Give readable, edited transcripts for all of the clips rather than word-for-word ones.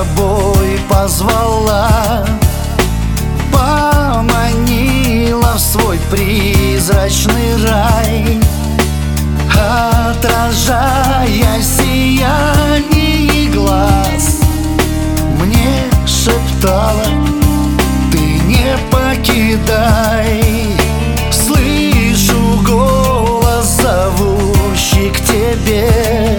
собой позвала, поманила в свой призрачный рай, отражая сияние глаз, мне шептала: ты не покидай. Слышу голос, зовущий к тебе,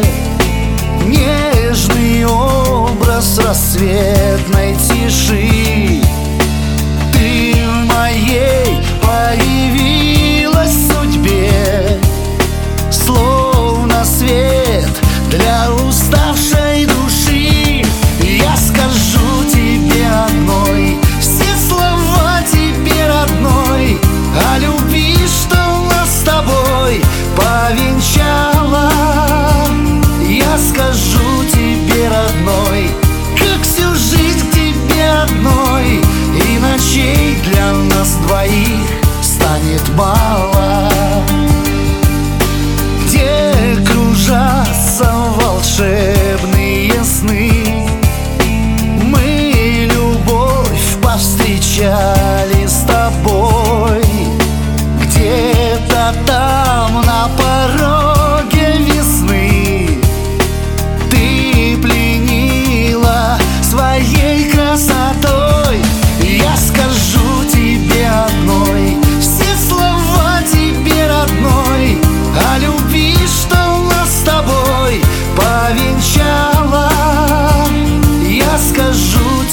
нежный образ рассветной тиши. Ты в моей появилась судьбе, словно свет для уставшей души. Я скажу тебе одной все слова тебе родной о любви, что нас с тобой повенчала. Я скажу тебе, родной, как всю жизнь к тебе одной, и ночей для нас двоих станет мало, где кружатся волшебные сны. Мы любовь повстречали с тобой где-то там на пороге весны. Ты пленила своей красотой. Я скажу тебе одной все слова тебе родной о любви, что нас с тобой повенчала. Я скажу